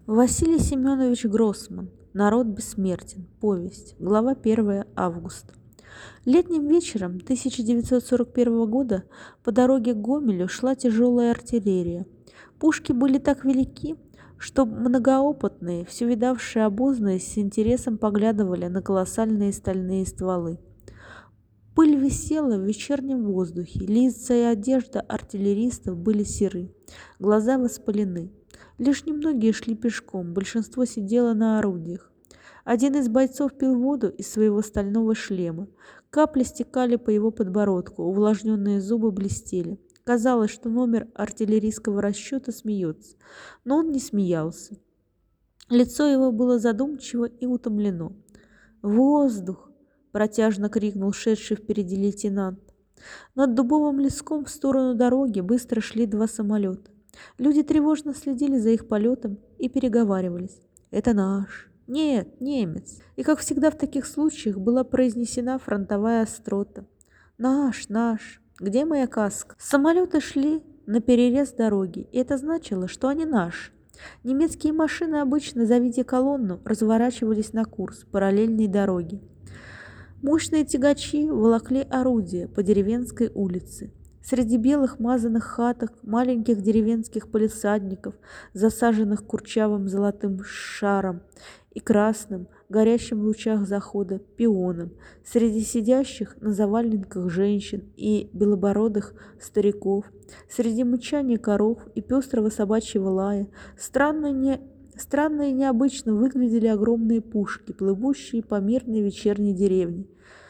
Василий Семенович Гроссман. Народ бессмертен. Повесть. Глава 1. Август. Летним вечером 1941 года по дороге к Гомелю шла тяжелая артиллерия. Пушки были так велики, что многоопытные, все видавшие обозные с интересом поглядывали на колоссальные стальные стволы. Пыль висела в вечернем воздухе, лица и одежда артиллеристов были серы, глаза воспалены. Лишь немногие шли пешком, большинство сидело на орудиях. Один из бойцов пил воду из своего стального шлема. Капли стекали по его подбородку, увлажненные зубы блестели. Казалось, что номер артиллерийского расчета смеется, но он не смеялся. Лицо его было задумчиво и утомлено. «Воздух!» – протяжно крикнул шедший впереди лейтенант. Над дубовым леском в сторону дороги быстро шли два самолета. Люди тревожно следили за их полетом и переговаривались. «Это наш!» «Нет, немец!» И, как всегда в таких случаях, была произнесена фронтовая острота. «Наш, наш! Где моя каска?» Самолеты шли наперерез дороги, и это значило, что они наши. Немецкие машины обычно, завидя колонну, разворачивались на курс параллельной дороги. Мощные тягачи волокли орудия по деревенской улице. Среди белых мазанных хаток, маленьких деревенских палисадников, засаженных курчавым золотым шаром и красным, горящим в лучах захода, пионом, среди сидящих на заваленках женщин и белобородых стариков, среди мычания коров и пестрого собачьего лая, странно и необычно выглядели огромные пушки, плывущие по мирной вечерней деревне.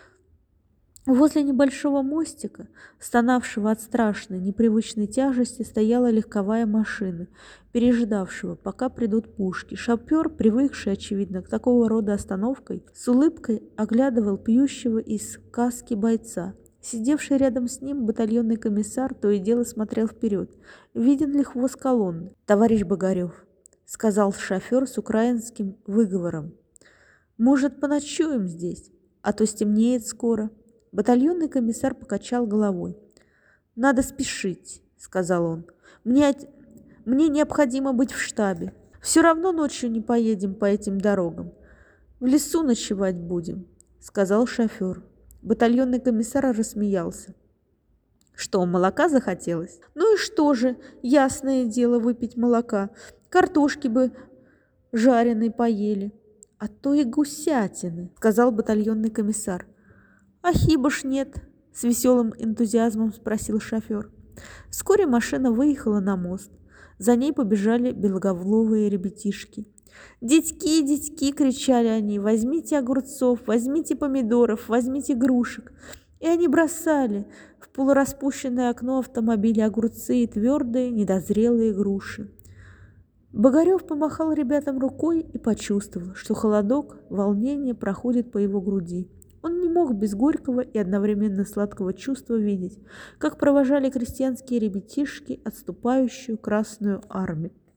Возле небольшого мостика, стонавшего от страшной, непривычной тяжести, стояла легковая машина, переждавшего, пока придут пушки. Шофер, привыкший, очевидно, к такого рода остановкой, с улыбкой оглядывал пьющего из каски бойца. Сидевший рядом с ним батальонный комиссар то и дело смотрел вперед. Виден ли хвост колонны? «Товарищ Богарев», — сказал шофер с украинским выговором, — «может, поночуем здесь, а то стемнеет скоро». Батальонный комиссар покачал головой. «Надо спешить», — сказал он. «Мне необходимо быть в штабе. Все равно ночью не поедем по этим дорогам. В лесу ночевать будем», — сказал шофер. Батальонный комиссар рассмеялся. «Что, молока захотелось? Ну и что же, ясное дело, выпить молока. Картошки бы жареной поели. А то и гусятины», — сказал батальонный комиссар. «А хиба ж нет?» — с веселым энтузиазмом спросил шофер. Вскоре машина выехала на мост. За ней побежали белоголовые ребятишки. «Детьки, детьки!» — кричали они. «Возьмите огурцов, возьмите помидоров, возьмите грушек!» И они бросали в полураспущенное окно автомобиля огурцы и твердые, недозрелые груши. Богарев помахал ребятам рукой и почувствовал, что холодок волнения проходит по его груди. Он не мог без горького и одновременно сладкого чувства видеть, как провожали крестьянские ребятишки отступающую Красную армию.